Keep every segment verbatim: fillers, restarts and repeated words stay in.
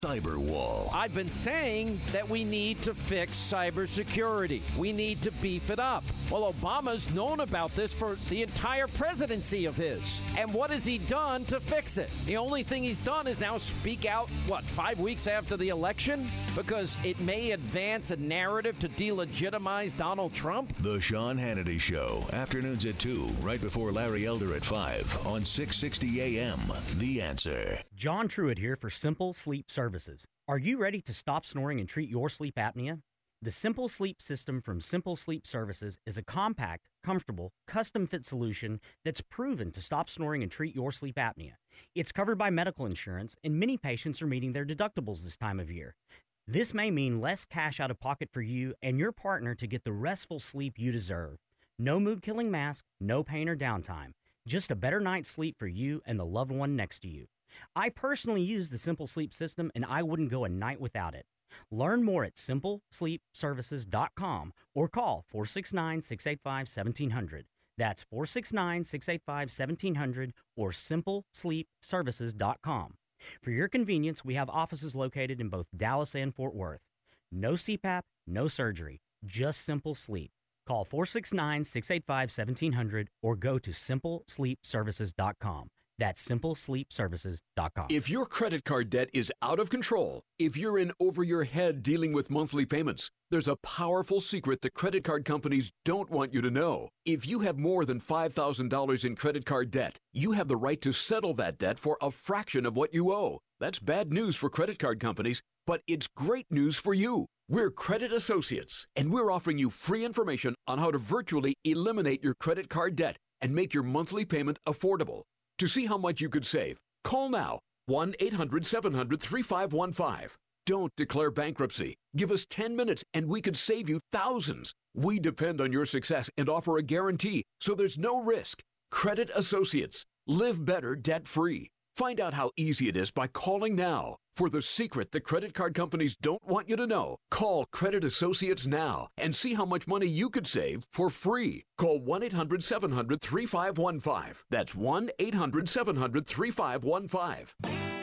Cyberwall. I've been saying that we need to fix cybersecurity. We need to beef it up. Well, Obama's known about this for the entire presidency of his. And what has he done to fix it? The only thing he's done is now speak out, what, five weeks after the election? Because it may advance a narrative to delegitimize Donald Trump? The Sean Hannity Show, afternoons at two, right before Larry Elder at five on six sixty A M. The Answer. John Truitt here for Simple Sleep Services. Are you ready to stop snoring and treat your sleep apnea? The Simple Sleep system from Simple Sleep Services is a compact, comfortable, custom-fit solution that's proven to stop snoring and treat your sleep apnea. It's covered by medical insurance, and many patients are meeting their deductibles this time of year. This may mean less cash out of pocket for you and your partner to get the restful sleep you deserve. No mood-killing mask, no pain or downtime. Just a better night's sleep for you and the loved one next to you. I personally use the Simple Sleep system, and I wouldn't go a night without it. Learn more at simple sleep services dot com or call four six nine, six eight five, one seven zero zero. That's four six nine, six eight five, one seven zero zero or simple sleep services dot com. For your convenience, we have offices located in both Dallas and Fort Worth. No C PAP, no surgery, just simple sleep. Call four six nine, six eight five, one seven zero zero or go to simple sleep services dot com. That's simple sleep services dot com. If your credit card debt is out of control, if you're in over your head dealing with monthly payments, there's a powerful secret that credit card companies don't want you to know. If you have more than five thousand dollars in credit card debt, you have the right to settle that debt for a fraction of what you owe. That's bad news for credit card companies, but it's great news for you. We're Credit Associates, and we're offering you free information on how to virtually eliminate your credit card debt and make your monthly payment affordable. To see how much you could save, call now, one eight hundred, seven hundred, three five one five. Don't declare bankruptcy. Give us ten minutes and we could save you thousands. We depend on your success and offer a guarantee, so there's no risk. Credit Associates. Live better debt-free. Find out how easy it is by calling now. For the secret that credit card companies don't want you to know, call Credit Associates now and see how much money you could save for free. Call one eight hundred, seven hundred, three five one five. That's one eight hundred, seven hundred, three five one five.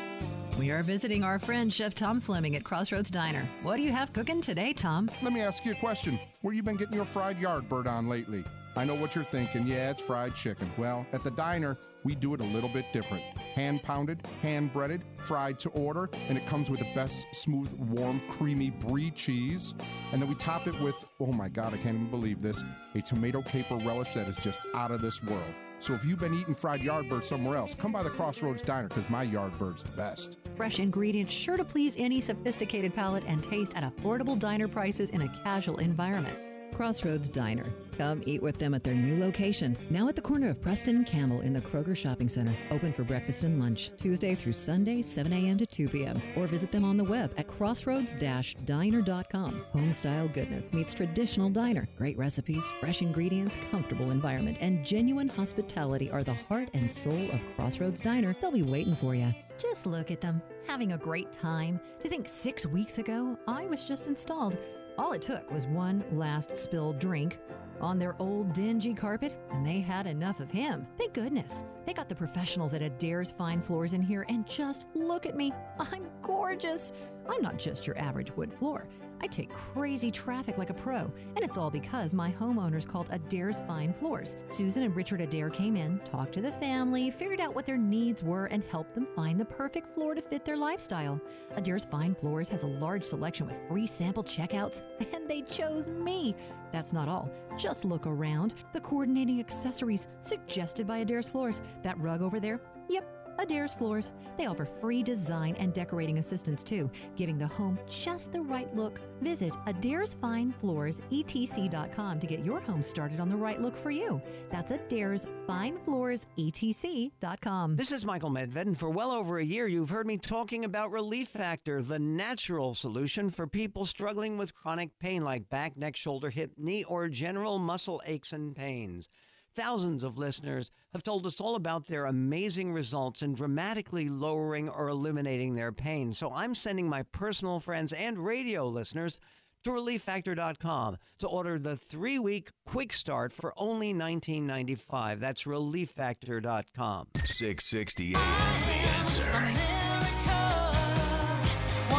We are visiting our friend Chef Tom Fleming at Crossroads Diner. What do you have cooking today, Tom? Let me ask you a question. Where you been getting your fried Yardbird on lately? I know what you're thinking. Yeah, it's fried chicken. Well, at the diner, we do it a little bit different. Hand-pounded, hand-breaded, fried to order, and it comes with the best smooth, warm, creamy brie cheese. And then we top it with, oh my God, I can't even believe this, a tomato caper relish that is just out of this world. So if you've been eating fried Yardbird somewhere else, come by the Crossroads Diner, because my Yardbird's the best. Fresh ingredients sure to please any sophisticated palate and taste at affordable diner prices in a casual environment. Crossroads Diner. Come eat with them at their new location, now at the corner of Preston and Campbell in the Kroger Shopping Center. Open for breakfast and lunch, Tuesday through Sunday, seven a.m. to two p.m. Or visit them on the web at crossroads dash diner dot com. Home-style goodness meets traditional diner. Great recipes, fresh ingredients, comfortable environment, and genuine hospitality are the heart and soul of Crossroads Diner. They'll be waiting for you. Just look at them, having a great time. To think six weeks ago, I was just installed. All it took was one last spilled drink on their old dingy carpet, and they had enough of him. Thank goodness. They got the professionals at Adair's Fine Floors in here, and just look at me. I'm gorgeous. I'm not just your average wood floor. I take crazy traffic like a pro, and it's all because my homeowners called Adair's Fine Floors. Susan and Richard Adair came in, talked to the family, figured out what their needs were, and helped them find the perfect floor to fit their lifestyle. Adair's Fine Floors has a large selection with free sample checkouts, and they chose me. That's not all. Just look around. The coordinating accessories suggested by Adair's Floors. That rug over there? Yep. Adair's Floors. They offer free design and decorating assistance too, giving the home just the right look. Visit Adair's Fine Floors E T C dot com to get your home started on the right look for you. That's Adair's Fine Floors E T C dot com. This is Michael Medved, and for well over a year, you've heard me talking about Relief Factor, the natural solution for people struggling with chronic pain like back, neck, shoulder, hip, knee, or general muscle aches and pains. Thousands of listeners have told us all about their amazing results in dramatically lowering or eliminating their pain. So I'm sending my personal friends and radio listeners to relief factor dot com to order the three-week quick start for only nineteen ninety-five dollars. That's relief factor dot com. six sixty A M, The Answer. America,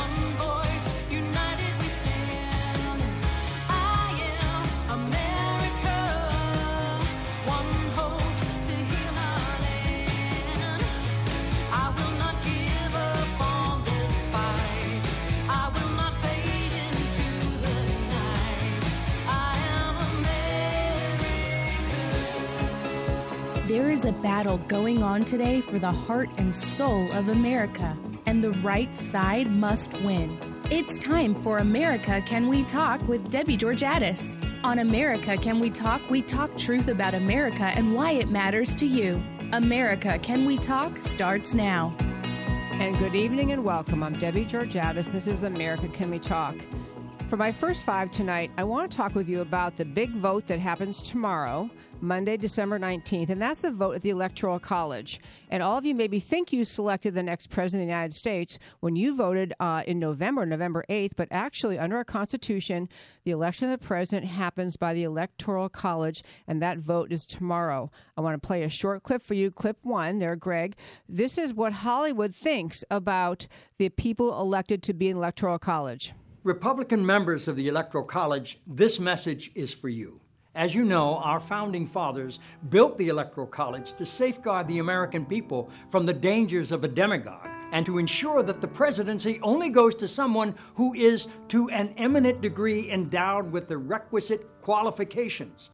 There is a battle going on today for the heart and soul of America, and the right side must win. It's time for America Can We Talk with Debbie Georgatos. On America Can We Talk, we talk truth about America and why it matters to you. America Can We Talk starts now. And good evening and welcome. I'm Debbie Georgatos. This is America Can We Talk. For my first five tonight, I want to talk with you about the big vote that happens tomorrow, Monday, December nineteenth, and that's the vote at the Electoral College. And all of you maybe think you selected the next president of the United States when you voted uh, in November, November eighth, but actually under our Constitution, the election of the president happens by the Electoral College, and that vote is tomorrow. I want to play a short clip for you, clip one there, Greg. This is what Hollywood thinks about the people elected to be in the Electoral College. Republican members of the Electoral College, this message is for you. As you know, our founding fathers built the Electoral College to safeguard the American people from the dangers of a demagogue and to ensure that the presidency only goes to someone who is to an eminent degree endowed with the requisite qualifications.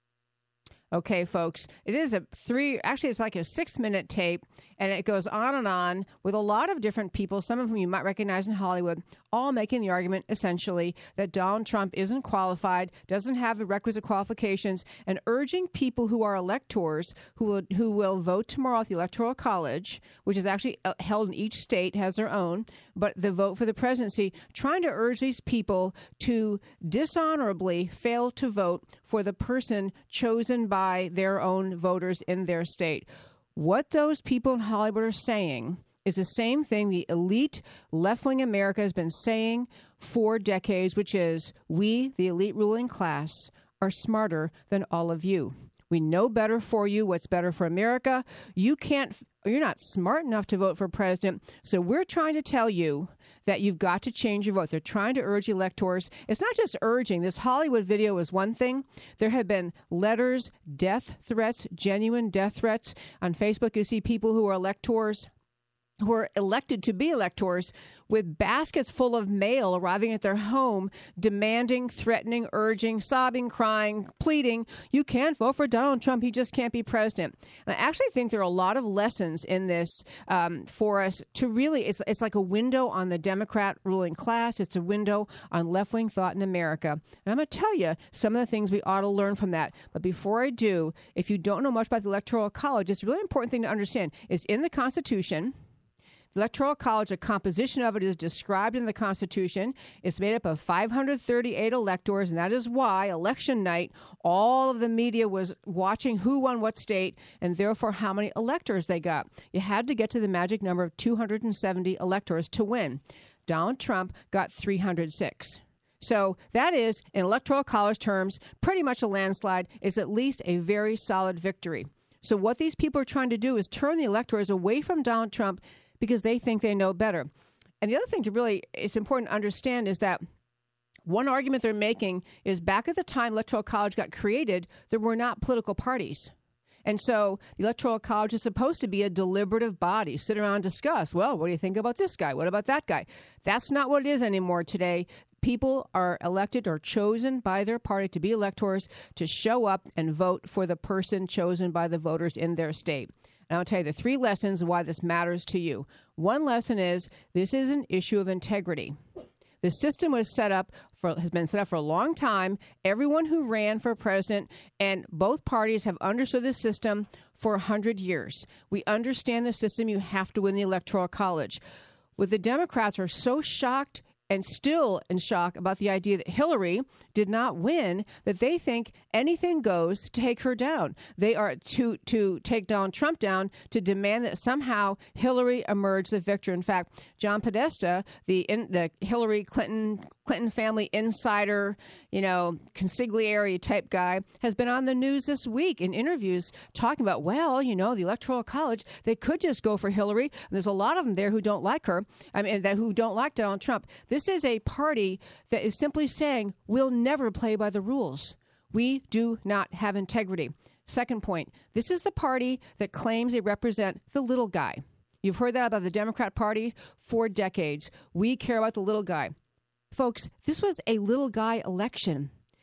Okay, folks, it is a three, actually it's like a six minute tape, and it goes on and on with a lot of different people, some of whom you might recognize in Hollywood, all making the argument essentially that Donald Trump isn't qualified, doesn't have the requisite qualifications, and urging people who are electors who will, who will vote tomorrow at the Electoral College, which is actually held in each state, has their own, but the vote for the presidency, trying to urge these people to dishonorably fail to vote for the person chosen by their own voters in their state. What those people in Hollywood are saying is the same thing the elite left-wing America has been saying for decades, which is we, the elite ruling class, are smarter than all of you. We know better for you, what's better for America. You can't, you're not smart enough to vote for president. So we're trying to tell you that you've got to change your vote. They're trying to urge electors. It's not just urging. This Hollywood video is one thing. There have been letters, death threats, genuine death threats. On Facebook, you see people who are electors, who are elected to be electors, with baskets full of mail arriving at their home, demanding, threatening, urging, sobbing, crying, pleading, you can't vote for Donald Trump. He just can't be president. And I actually think there are a lot of lessons in this um, for us to really, it's, it's like a window on the Democrat ruling class. It's a window on left-wing thought in America. And I'm going to tell you some of the things we ought to learn from that. But before I do, if you don't know much about the Electoral College, it's a really important thing to understand. It's in the Constitution. The Electoral College, the composition of it is described in the Constitution. It's made up of five hundred thirty-eight electors, and that is why election night, all of the media was watching who won what state and therefore how many electors they got. You had to get to the magic number of two hundred seventy electors to win. Donald Trump got three hundred six. So that is, in Electoral College terms, pretty much a landslide. It's at least a very solid victory. So what these people are trying to do is turn the electors away from Donald Trump because they think they know better. And the other thing to really, it's important to understand is that one argument they're making is back at the time Electoral College got created, there were not political parties. And so the Electoral College is supposed to be a deliberative body, sit around and discuss, well, what do you think about this guy? What about that guy? That's not what it is anymore today. People are elected or chosen by their party to be electors to show up and vote for the person chosen by the voters in their state. And I'll tell you the three lessons why this matters to you. One lesson is this is an issue of integrity. The system was set up for, has been set up for a long time. Everyone who ran for president and both parties have understood the system for one hundred years. We understand the system. You have to win the Electoral College. What the Democrats are so shocked and still in shock about the idea that Hillary did not win, that they think anything goes to take her down. They are to to take Donald Trump down, to demand that somehow Hillary emerge the victor. In fact, John Podesta, the in, the Hillary Clinton Clinton family insider, you know, consigliere type guy, has been on the news this week in interviews talking about, well, you know, the Electoral College, they could just go for Hillary. And there's a lot of them there who don't like her. I mean, that who don't like Donald Trump. This This is a party that is simply saying we'll never play by the rules. We do not have integrity. Second point, this is the party that claims they represent the little guy. You've heard that about the Democrat Party for decades. We care about the little guy. Folks, this was a little guy election.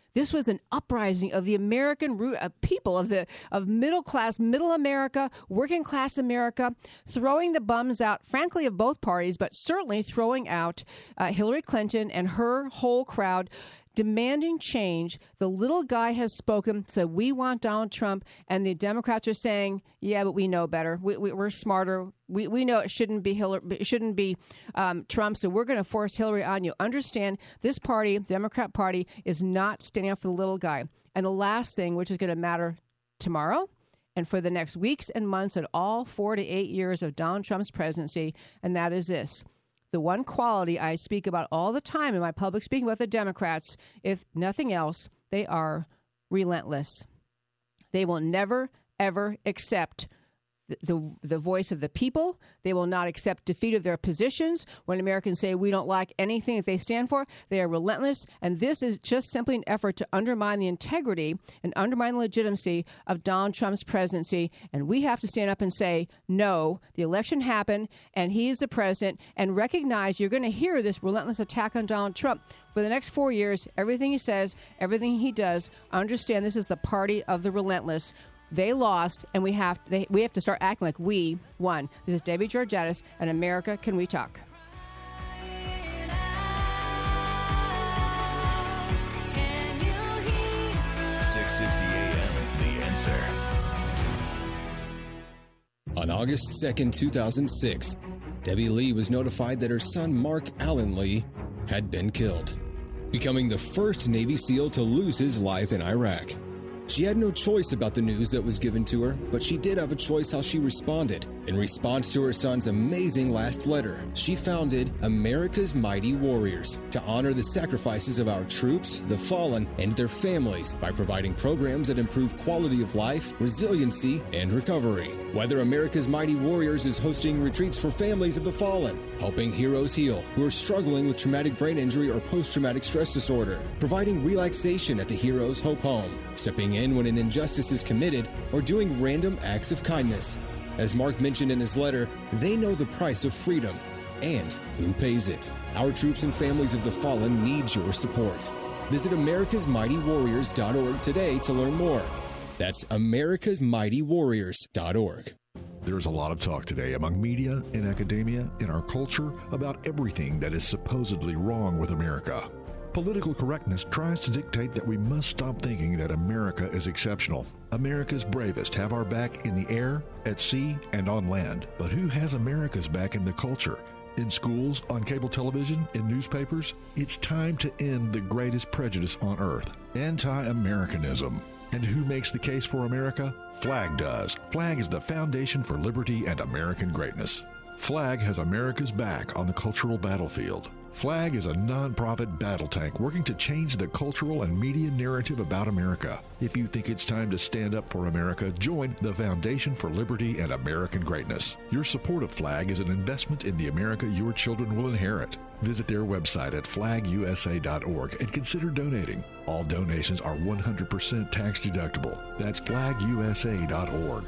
This was an uprising of the American root of people, of the of middle class, middle America, working class America, throwing the bums out, frankly, of both parties, but certainly throwing out uh, Hillary Clinton and her whole crowd, demanding change. The little guy has spoken, said, we want Donald Trump, and the Democrats are saying, yeah, but we know better. We, we, we're smarter. We we know it shouldn't be Hillary, it shouldn't be um, Trump, so we're going to force Hillary on you. Understand, this party, the Democrat Party, is not standing up for the little guy. And the last thing, which is going to matter tomorrow and for the next weeks and months and all four to eight years of Donald Trump's presidency, and that is this. The one quality I speak about all the time in my public speaking about the Democrats, if nothing else, they are relentless. They will never, ever accept the, the, the voice of the people. They will not accept defeat of their positions. When Americans say we don't like anything that they stand for, they are relentless. And this is just simply an effort to undermine the integrity and undermine the legitimacy of Donald Trump's presidency. And we have to stand up and say, no, the election happened and he is the president, and recognize you're going to hear this relentless attack on Donald Trump for the next four years. Everything he says, everything he does, understand this is the party of the relentless. They lost, and we have they, we have to start acting like we won. This is Debbie Georgatos, and America, Can We Talk? six sixty A M is The Answer. On August second, two thousand six, Debbie Lee was notified that her son, Mark Allen Lee, had been killed, becoming the first Navy SEAL to lose his life in Iraq. She had no choice about the news that was given to her, but she did have a choice how she responded. In response to her son's amazing last letter, she founded America's Mighty Warriors to honor the sacrifices of our troops, the fallen, and their families by providing programs that improve quality of life, resiliency, and recovery. Whether America's Mighty Warriors is hosting retreats for families of the fallen, helping heroes heal who are struggling with traumatic brain injury or post-traumatic stress disorder, providing relaxation at the Heroes Hope Home, stepping in when an injustice is committed, or doing random acts of kindness. As Mark mentioned in his letter, they know the price of freedom and who pays it. Our troops and families of the fallen need your support. Visit americas mighty warriors dot org today to learn more. That's americas mighty warriors dot org. There's a lot of talk today among media, in academia, in our culture, about everything that is supposedly wrong with America. Political correctness tries to dictate that we must stop thinking that America is exceptional. America's bravest have our back in the air, at sea, and on land. But who has America's back in the culture? In schools, on cable television, in newspapers? It's time to end the greatest prejudice on earth, anti-Americanism. And who makes the case for America? FLAG does. FLAG is the foundation for liberty and American greatness. FLAG has America's back on the cultural battlefield. FLAG is a non-profit battle tank working to change the cultural and media narrative about America. If you think it's time to stand up for America, join the Foundation for Liberty and American Greatness. Your support of FLAG is an investment in the America your children will inherit. Visit their website at flag u s a dot org and consider donating. All donations are one hundred percent tax deductible. That's flag u s a dot org.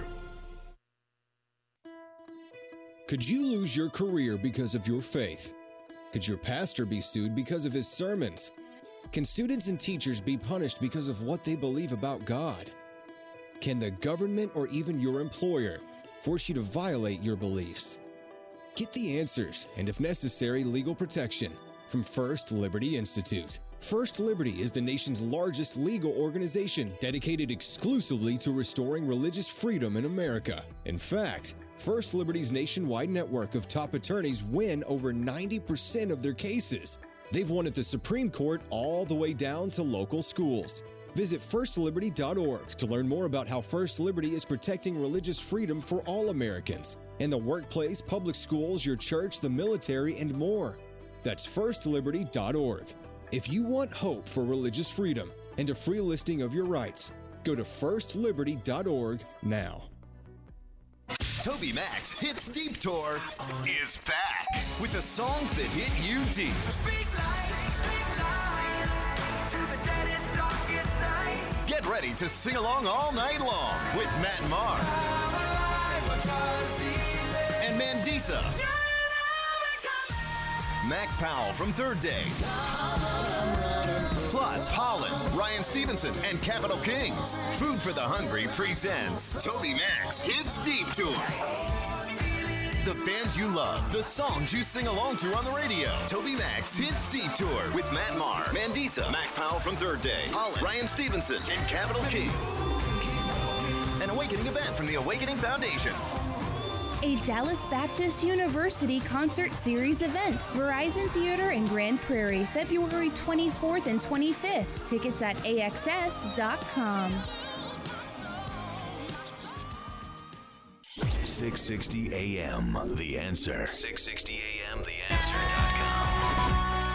Could you lose your career because of your faith? Could your pastor be sued because of his sermons? Can students and teachers be punished because of what they believe about God? Can the government or even your employer force you to violate your beliefs? Get the answers and, if necessary, legal protection from First Liberty Institute. First Liberty is the nation's largest legal organization dedicated exclusively to restoring religious freedom in America. In fact, First Liberty's nationwide network of top attorneys win over ninety percent of their cases. They've won at the Supreme Court all the way down to local schools. Visit first liberty dot org to learn more about how First Liberty is protecting religious freedom for all Americans in the workplace, public schools, your church, the military, and more. That's first liberty dot org. If you want hope for religious freedom and a free listing of your rights, go to first liberty dot org now. Toby Max Hits Deep Tour is back with the songs that hit you deep. Speak light, speak light, to the deadest, darkest night. Get ready to sing along all night long with Matt Maher and Mandisa. Mac Powell from Third Day. Plus, Holland, Ryan Stevenson, and Capital Kings. Food for the Hungry presents Toby Max Hits Deep Tour. The fans you love, the songs you sing along to on the radio. Toby Max Hits Deep Tour with Matt Maher, Mandisa, Mac Powell from Third Day, Holland, Ryan Stevenson, and Capital Kings. An awakening event from the Awakening Foundation. A Dallas Baptist University concert series event. Verizon Theater in Grand Prairie, February twenty-fourth and twenty-fifth. Tickets at A X S dot com. six sixty A M, The Answer. six sixty A M, the answer dot com.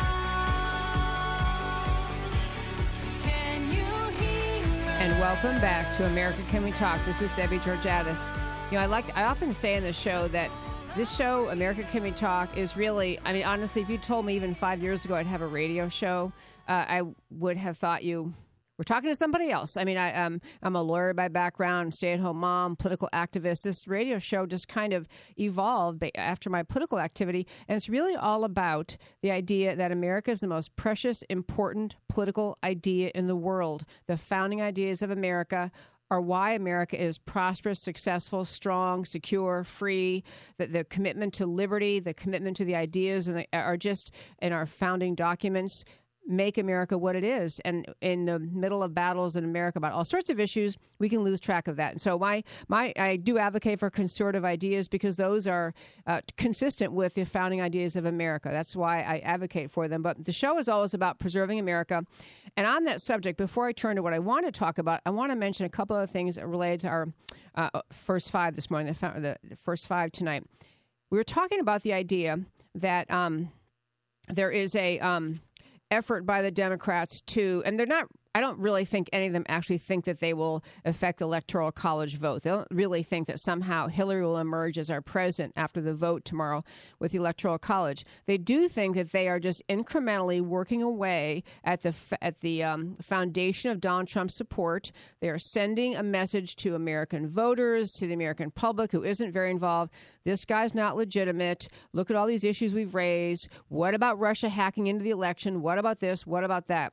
And welcome back to America Can We Talk. This is Debbie Georgatos. You know, I like I often say in the show that this show, America Can We Talk, is really, I mean, honestly, if you told me even five years ago I'd have a radio show, uh, I would have thought you were talking to somebody else. I mean, I, um, I'm a lawyer by background, stay-at-home mom, political activist. This radio show just kind of evolved after my political activity, and it's really all about the idea that America is the most precious, important political idea in the world. The founding ideas of America are why America is prosperous, successful, strong, secure, free. The, the commitment to liberty, the commitment to the ideas and the, are just in our founding documents make America what it is. And in the middle of battles in America about all sorts of issues, we can lose track of that. And so my my I do advocate for conservative ideas because those are uh, consistent with the founding ideas of America. That's why I advocate for them. But the show is always about preserving America. And on that subject, before I turn to what I want to talk about, I want to mention a couple of things related to our uh, first five this morning, the, the first five tonight. We were talking about the idea that um, there is a um, effort by the Democrats to, and they're not, I don't really think any of them actually think that they will affect the Electoral College vote. They don't really think that somehow Hillary will emerge as our president after the vote tomorrow with the Electoral College. They do think that they are just incrementally working away at the at the um, foundation of Donald Trump's support. They are sending a message to American voters, to the American public who isn't very involved. This guy's not legitimate. Look at all these issues we've raised. What about Russia hacking into the election? What about this? What about that?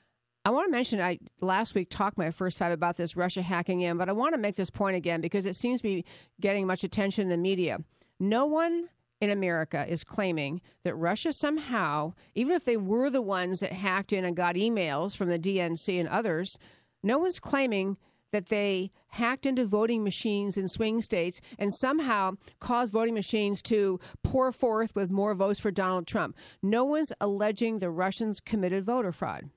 I want to mention, I last week talked my first five about this Russia hacking in, but I want to make this point again because it seems to be getting much attention in the media. No one in America is claiming that Russia somehow, even if they were the ones that hacked in and got emails from the D N C and others, no one's claiming that they hacked into voting machines in swing states and somehow caused voting machines to pour forth with more votes for Donald Trump. No one's alleging the Russians committed voter fraud.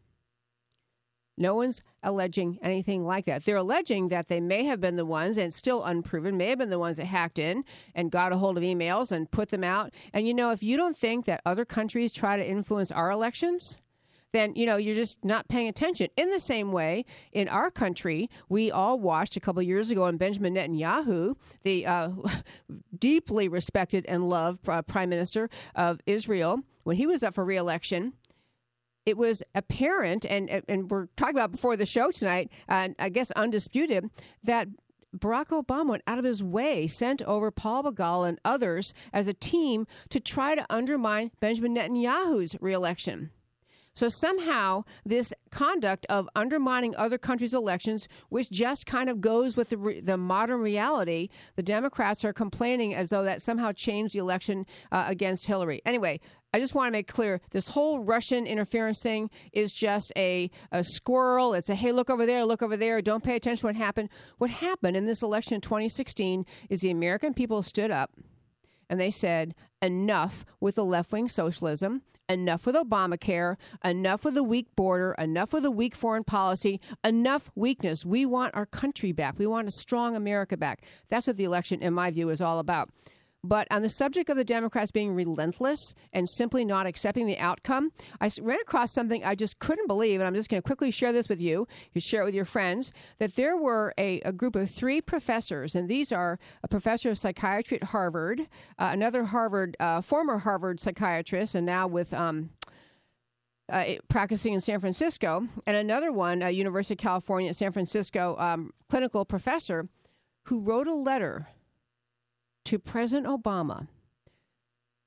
No one's alleging anything like that. They're alleging that they may have been the ones, and it's still unproven, may have been the ones that hacked in and got a hold of emails and put them out. And, you know, if you don't think that other countries try to influence our elections, then, you know, you're just not paying attention. In the same way, in our country, we all watched a couple of years ago on Benjamin Netanyahu, the uh, deeply respected and loved uh, Prime Minister of Israel, when he was up for re-election. It was apparent, and and we're talking about before the show tonight, and uh, I guess undisputed, that Barack Obama went out of his way, sent over Paul Begala and others as a team to try to undermine Benjamin Netanyahu's reelection. So somehow this conduct of undermining other countries' elections, which just kind of goes with the, re- the modern reality, the Democrats are complaining as though that somehow changed the election uh, against Hillary. Anyway, I just want to make clear, this whole Russian interference thing is just a, a squirrel. It's a, hey, look over there, look over there. Don't pay attention to what happened. What happened in this election in twenty sixteen is the American people stood up and they said, enough with the left-wing socialism, enough with Obamacare, enough with the weak border, enough with the weak foreign policy, enough weakness. We want our country back. We want a strong America back. That's what the election, in my view, is all about. But on the subject of the Democrats being relentless and simply not accepting the outcome, I ran across something I just couldn't believe, and I'm just going to quickly share this with you. You share it with your friends, that there were a, a group of three professors, and these are a professor of psychiatry at Harvard, uh, another Harvard, uh, former Harvard psychiatrist, and now with um, uh, practicing in San Francisco, and another one, uh, University of California at San Francisco, um, clinical professor, who wrote a letter to President Obama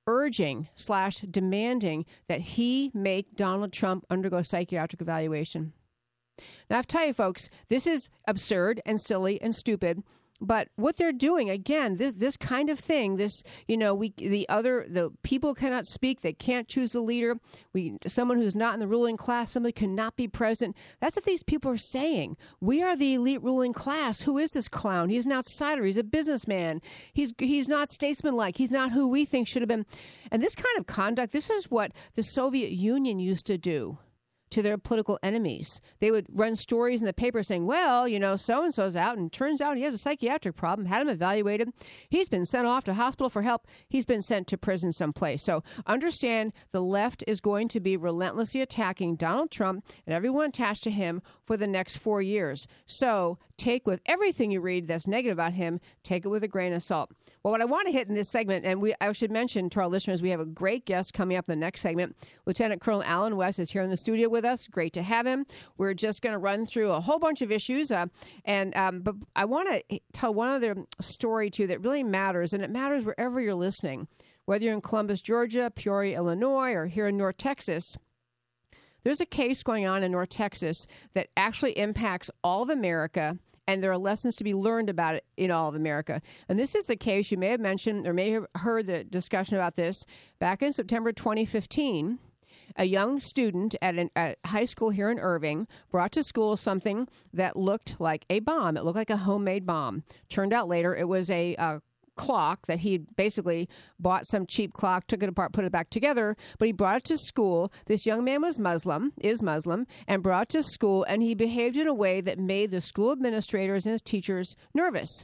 urging slash demanding that he make Donald Trump undergo psychiatric evaluation. Now, I have to tell you, folks, this is absurd and silly and stupid. But what they're doing, again, this this kind of thing, this, you know, we the other, the people cannot speak. They can't choose a leader. We someone who's not in the ruling class, somebody cannot be president. That's what these people are saying. We are the elite ruling class. Who is this clown? He's an outsider. He's a businessman. He's he's not statesmanlike. He's not who we think should have been. And this kind of conduct, this is what the Soviet Union used to do to their political enemies. They would run stories in the paper saying, well, you know, so-and-so's out, and turns out he has a psychiatric problem, had him evaluated. He's been sent off to hospital for help. He's been sent to prison someplace. So understand the left is going to be relentlessly attacking Donald Trump and everyone attached to him for the next four years. So take with everything you read that's negative about him, take it with a grain of salt. Well, what I want to hit in this segment, and we I should mention to our listeners, we have a great guest coming up in the next segment. Lieutenant Colonel Alan West is here in the studio with us. Great to have him. We're just going to run through a whole bunch of issues. Uh, and um, but I want to tell one other story, too, that really matters, and it matters wherever you're listening, whether you're in Columbus, Georgia, Peoria, Illinois, or here in North Texas. There's a case going on in North Texas that actually impacts all of America, and there are lessons to be learned about it in all of America. And this is the case you may have mentioned or may have heard the discussion about this back in September twenty fifteen. A young student at a at high school here in Irving brought to school something that looked like a bomb. It looked like a homemade bomb. Turned out later it was a uh, clock that he basically bought some cheap clock, took it apart, put it back together, but he brought it to school. This young man was Muslim, is Muslim, and brought it to school, and he behaved in a way that made the school administrators and his teachers nervous.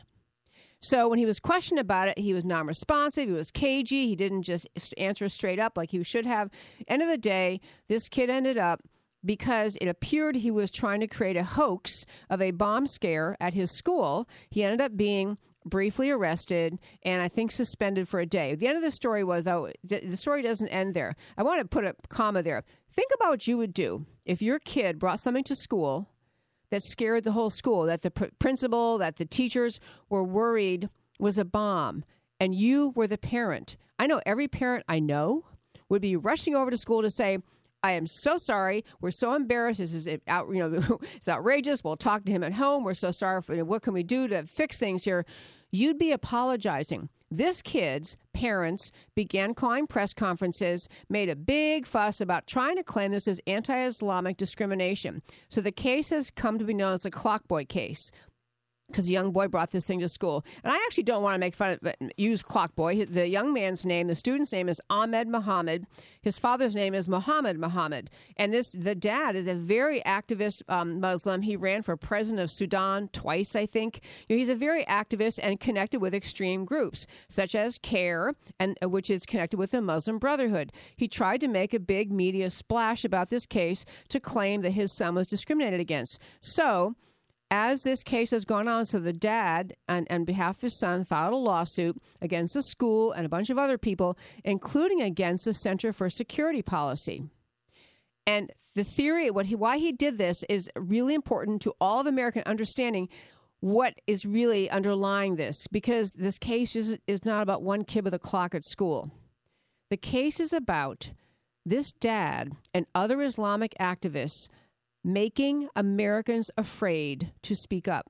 So when he was questioned about it, he was non-responsive, he was cagey, he didn't just answer straight up like he should have. End of the day, this kid ended up, because it appeared he was trying to create a hoax of a bomb scare at his school, he ended up being briefly arrested and I think suspended for a day. The end of the story was, though, the story doesn't end there. I want to put a comma there. Think about what you would do if your kid brought something to school that scared the whole school, that the pr- principal, that the teachers were worried was a bomb, and you were the parent. I know every parent I know would be rushing over to school to say, I am so sorry. We're so embarrassed. This is out, you know, it's outrageous. We'll talk to him at home. We're so sorry. For, what can we do to fix things here? You'd be apologizing. This kid's parents began calling press conferences, made a big fuss about trying to claim this as anti-Islamic discrimination. So the case has come to be known as the Clockboy case, because the young boy brought this thing to school. And I actually don't want to make fun of it, use Clockboy. The young man's name, the student's name is Ahmed Muhammad. His father's name is Muhammad Muhammad. And this, the dad is a very activist um, Muslim. He ran for president of Sudan twice, I think. You know, he's a very activist and connected with extreme groups, such as CARE, and uh, which is connected with the Muslim Brotherhood. He tried to make a big media splash about this case to claim that his son was discriminated against. So, as this case has gone on, so the dad, on, on behalf of his son, filed a lawsuit against the school and a bunch of other people, including against the Center for Security Policy. And the theory, what he, why he did this is really important to all of American understanding what is really underlying this, because this case is, is not about one kid with a clock at school. The case is about this dad and other Islamic activists making Americans afraid to speak up,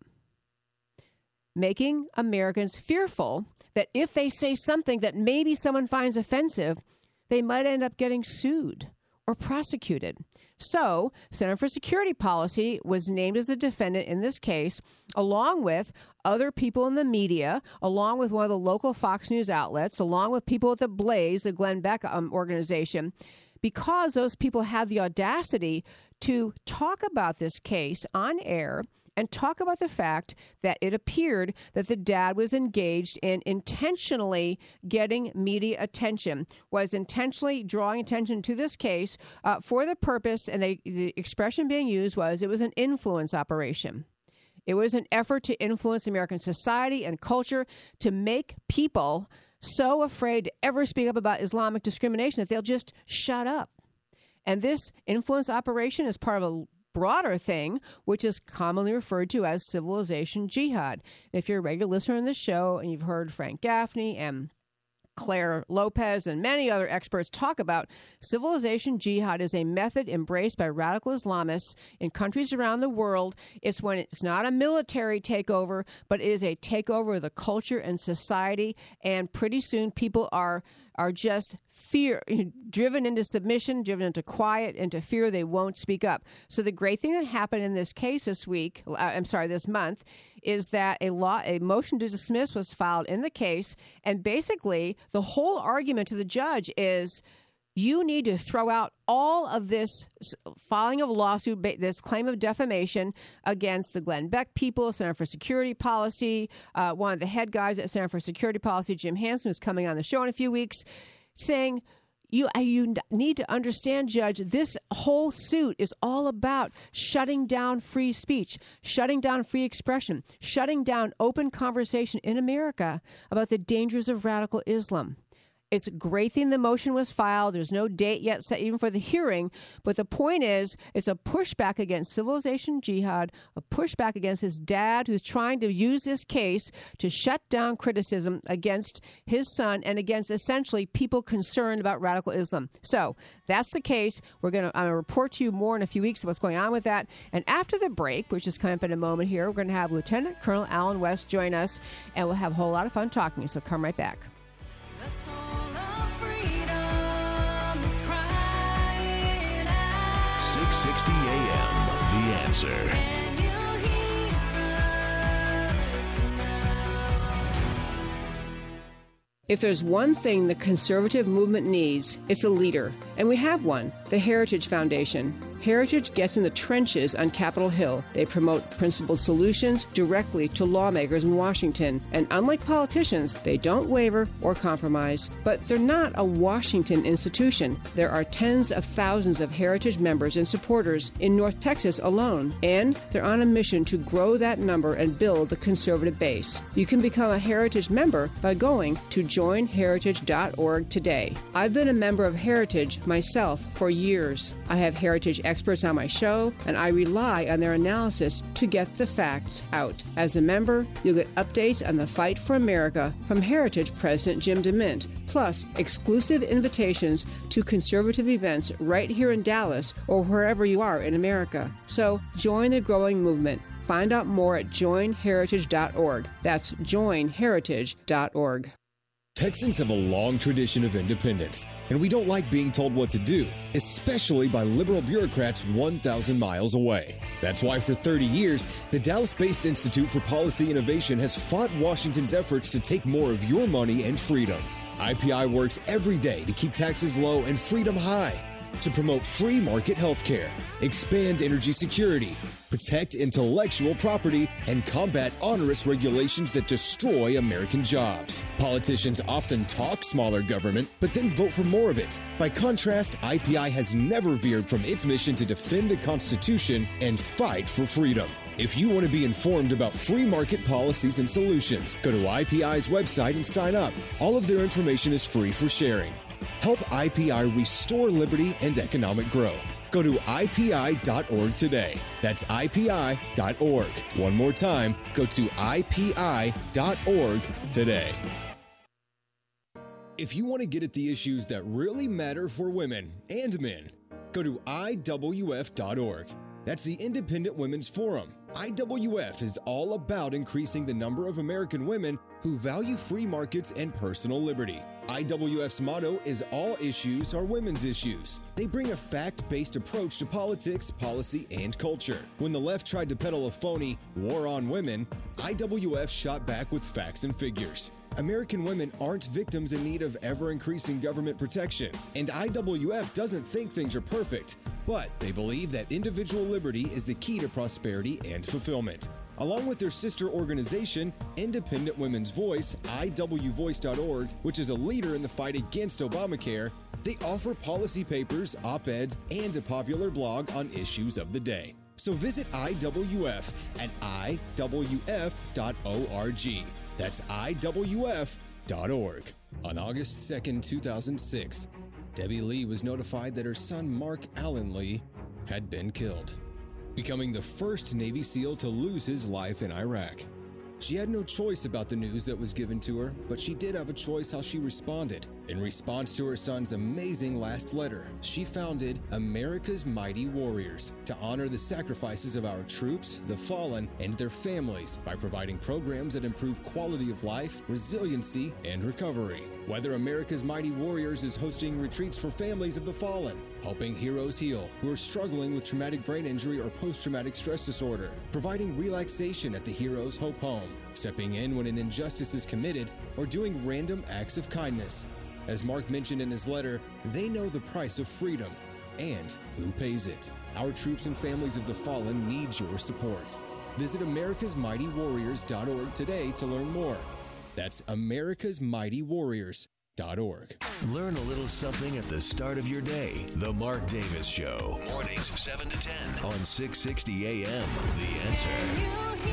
making Americans fearful that if they say something that maybe someone finds offensive, they might end up getting sued or prosecuted. So, Center for Security Policy was named as a defendant in this case, along with other people in the media, along with one of the local Fox News outlets, along with people at the Blaze, the Glenn Beck um, organization, because those people had the audacity to talk about this case on air and talk about the fact that it appeared that the dad was engaged in intentionally getting media attention, was intentionally drawing attention to this case uh, for the purpose, and they, the expression being used was it was an influence operation. It was an effort to influence American society and culture to make people so afraid to ever speak up about Islamic discrimination that they'll just shut up. And this influence operation is part of a broader thing, which is commonly referred to as civilization jihad. If you're a regular listener in this show and you've heard Frank Gaffney and Claire Lopez and many other experts talk about civilization jihad is a method embraced by radical Islamists in countries around the world. It's when it's not a military takeover, but it is a takeover of the culture and society. And pretty soon people are are just fear, driven into submission, driven into quiet, into fear. They won't speak up. So the great thing that happened in this case this week, uh, I'm sorry, this month, is that a law, a motion to dismiss was filed in the case. And basically, the whole argument to the judge is, you need to throw out all of this filing of lawsuit, this claim of defamation against the Glenn Beck people, Center for Security Policy, uh, one of the head guys at Center for Security Policy, Jim Hansen, who's coming on the show in a few weeks, saying, you, you need to understand, Judge, this whole suit is all about shutting down free speech, shutting down free expression, shutting down open conversation in America about the dangers of radical Islam. It's a great thing the motion was filed. There's no date yet set even for the hearing. But the point is, it's a pushback against civilization jihad, a pushback against his dad, who's trying to use this case to shut down criticism against his son and against essentially people concerned about radical Islam. So that's the case. We're going to report to you more in a few weeks of what's going on with that. And after the break, which is coming up in a moment here, we're going to have Lieutenant Colonel Alan West join us, and we'll have a whole lot of fun talking. So come right back. six sixty A M, The Answer. If there's one thing the conservative movement needs, it's a leader. And we have one, the Heritage Foundation. Heritage gets in the trenches on Capitol Hill. They promote principled solutions directly to lawmakers in Washington. And unlike politicians, they don't waver or compromise. But they're not a Washington institution. There are tens of thousands of Heritage members and supporters in North Texas alone. And they're on a mission to grow that number and build the conservative base. You can become a Heritage member by going to join heritage dot org today. I've been a member of Heritage myself for years. I have Heritage experts on my show, and I rely on their analysis to get the facts out. As a member, you'll get updates on the fight for America from Heritage President Jim DeMint, plus exclusive invitations to conservative events right here in Dallas or wherever you are in America. So join the growing movement. Find out more at join heritage dot org. That's join heritage dot org. Texans have a long tradition of independence, and we don't like being told what to do, especially by liberal bureaucrats one thousand miles away. That's why for thirty years, the Dallas-based Institute for Policy Innovation has fought Washington's efforts to take more of your money and freedom. I P I works every day to keep taxes low and freedom high, to promote free market health care, expand energy security, protect intellectual property, and combat onerous regulations that destroy American jobs. Politicians often talk smaller government, but then vote for more of it. By contrast, I P I has never veered from its mission to defend the Constitution and fight for freedom. If you want to be informed about free market policies and solutions, go to I P I's website and sign up. All of their information is free for sharing. Help I P I restore liberty and economic growth. Go to I P I dot org today. That's I P I dot org. One more time, go to I P I dot org today. If you want to get at the issues that really matter for women and men, go to I W F dot org. That's the Independent Women's Forum. I W F is all about increasing the number of American women who value free markets and personal liberty. I W F's motto is all issues are women's issues. They bring a fact-based approach to politics, policy, and culture. When the left tried to peddle a phony war on women, I W F shot back with facts and figures. American women aren't victims in need of ever-increasing government protection, and I W F doesn't think things are perfect, but they believe that individual liberty is the key to prosperity and fulfillment. Along with their sister organization, Independent Women's Voice, I W voice dot org, which is a leader in the fight against Obamacare, they offer policy papers, op-eds, and a popular blog on issues of the day. So visit I W F at I W F dot org. That's I W F dot org. On August second, two thousand six, Debbie Lee was notified that her son Mark Allen Lee had been killed, becoming the first Navy SEAL to lose his life in Iraq. She had no choice about the news that was given to her, but she did have a choice how she responded. In response to her son's amazing last letter, she founded America's Mighty Warriors to honor the sacrifices of our troops, the fallen, and their families by providing programs that improve quality of life, resiliency, and recovery. Whether America's Mighty Warriors is hosting retreats for families of the fallen, helping heroes heal who are struggling with traumatic brain injury or post-traumatic stress disorder, providing relaxation at the Heroes Hope Home, stepping in when an injustice is committed, or doing random acts of kindness. As Mark mentioned in his letter, they know the price of freedom and who pays it. Our troops and families of the fallen need your support. Visit americas mighty warriors dot org today to learn more. That's americas mighty warriors dot org. Learn a little something at the start of your day. The Mark Davis Show. Mornings seven to ten on six sixty A M. The Answer.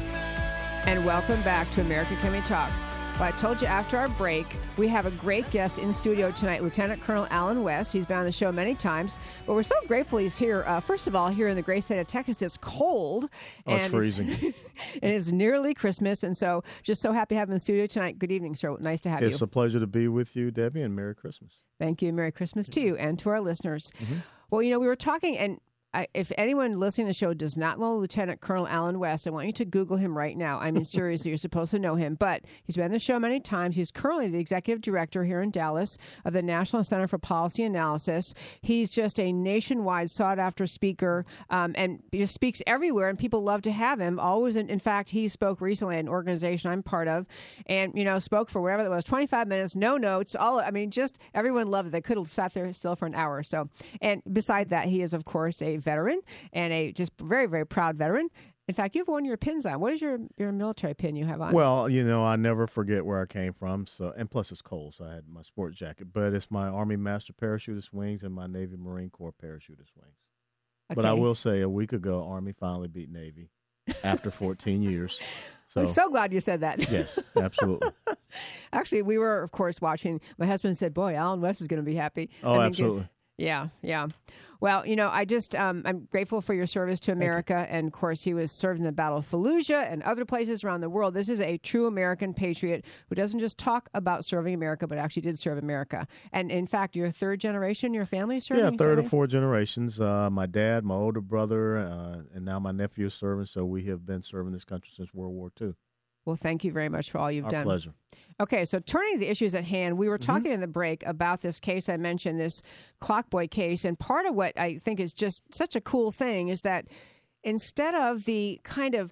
And welcome back to America Can We Talk. Well, I told you after our break, we have a great guest in studio tonight, Lieutenant Colonel Allen West. He's been on the show many times, but we're so grateful he's here. Uh, first of all, here in the great state of Texas, it's cold. Oh, and it's freezing. It's, and it's nearly Christmas, and so just so happy to have him in the studio tonight. Good evening, sir. Nice to have it's you. a pleasure to be with you, Debbie, and Merry Christmas. Thank you. Merry Christmas to you and to our listeners. Mm-hmm. Well, you know, we were talking, and I, if anyone listening to the show does not know Lieutenant Colonel Allen West, I want you to Google him right now. I mean, seriously, you're supposed to know him. But he's been on the show many times. He's currently the executive director here in Dallas of the National Center for Policy Analysis. He's just a nationwide sought-after speaker um, and he just speaks everywhere, and people love to have him. Always, in, in fact, he spoke recently at an organization I'm part of and, you know, spoke for whatever it was, twenty-five minutes, no notes. All I mean, just everyone loved it. They could have sat there still for an hour or so. And beside that, he is, of course, a veteran and a just very, very proud veteran. In fact, you have one of your pins on. What is your, your military pin you have on? Well, you know, I never forget where I came from. So, and plus it's cold, so I had my sport jacket. But it's my Army Master Parachutist wings and my Navy Marine Corps Parachutist wings. Okay. But I will say a week ago, Army finally beat Navy after fourteen years. So, I'm so glad you said that. Yes, absolutely. Actually, we were, of course, watching. My husband said, boy, Allen West was going to be happy. Oh, absolutely. Yeah, yeah. Well, you know, I just, um, I'm grateful for your service to America. And, of course, he was served in the Battle of Fallujah and other places around the world. This is a true American patriot who doesn't just talk about serving America, but actually did serve America. And, in fact, you're third generation, your family serving? Yeah, third serving? or fourth generations. Uh, my dad, my older brother, uh, and now my nephew is serving. So we have been serving this country since World War Two. Well, thank you very much for all you've Our done. pleasure. Okay, so turning to the issues at hand, we were talking Mm-hmm. in the break about this case I mentioned, this Clockboy case, and part of what I think is just such a cool thing is that instead of the kind of